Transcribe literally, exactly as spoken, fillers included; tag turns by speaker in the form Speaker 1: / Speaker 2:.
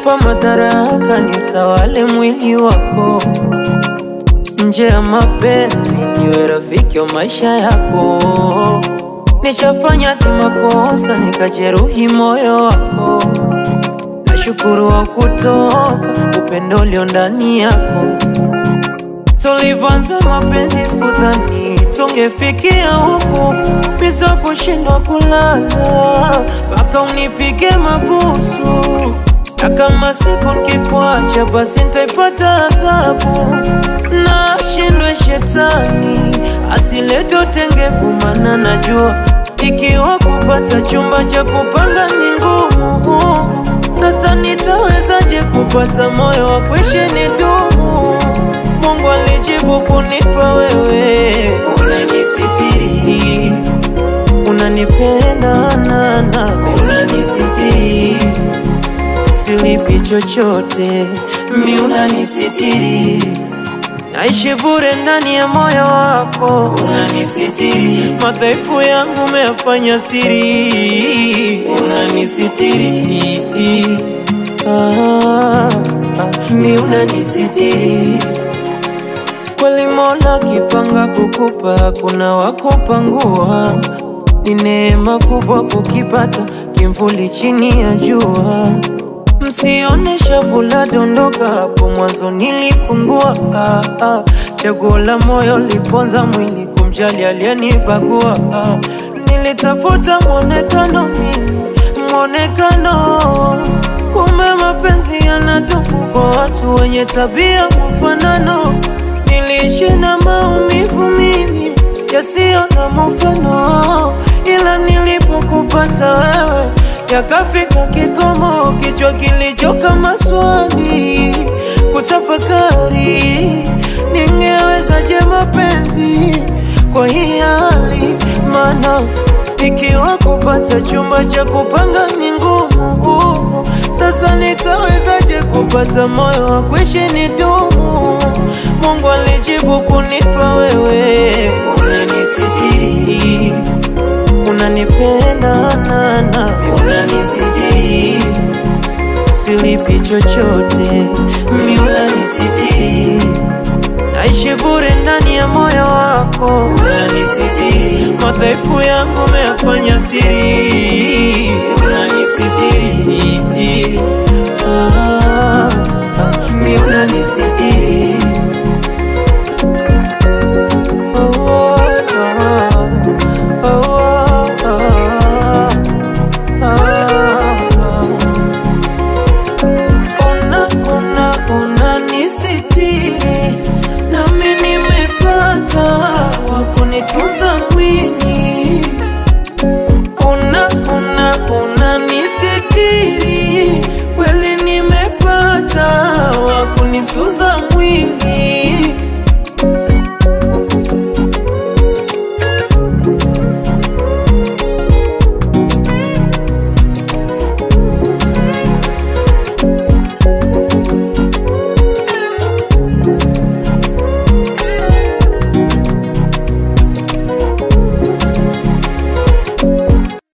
Speaker 1: Ukinipa madaraka nitawale mwili wako, nje ya mapenzi niwe rafiki wa maisha yako. Nishafanya kimakosa nikajeruhi moyo wako, nashukuru wa kutoka upendo ulio ndani yako. Tulivanza mapenzi sikudhani tungefikia huku, bisa kushindwa kulala mpaka unipige mabusu. Na kama siku nikikuacha basi nitaipata adhabu, na shindwe shetani asilete utengevu, maana najua ikiwa kupata chumba cha kupanga ni ngumu. Sasa nitawezaje kupata moyo wa kuishi nidumu? Mungu alijibu kunipa wewe, unanisitiri, unanipenda nana, unanisitiri, silipi chochote, mi unanisitiri, naishi bure ndani ya moyo wako, unanisitiri, madhaifu yangu umeyafanya siri, unanisitiri, ah, ah, mi unanisitiri. Kweli Mola kipanga kukupa kuna wakupangua, ni neema kubwa kukipata kimvuli chini ya jua. Msione shavu la dondoka, hapo mwanzo nilipungua. ah, ah. Chaguo la moyo liponza mwili kumjali aliyenibagua. ah. Nilitafuta mwonekano mimi, mwonekano, kumbe mapenzi yanatupu kwa watu wenye tabia mfanano. Niliishi na maumivu mimi yasiyo na mfano, ila nilipokupata wewe yakafika kikomo, kichwa kilichoka maswali kutafakari. Ningewezaje mapenzi kwa hii hali? Maana ikiwa kupata chumba cha kupanga ni ngumu, sasa nitawezaje kupata moyo wa kuishi nidumu? Mungu alijibu kunipa wewe, unanisitiri, unanipenda nana, unanisitiri, silipi chochote, mi unanisitiri, naishi bure ndani ya moyo wako, unanisitiri, madhaifu yangu umeyafanya siri.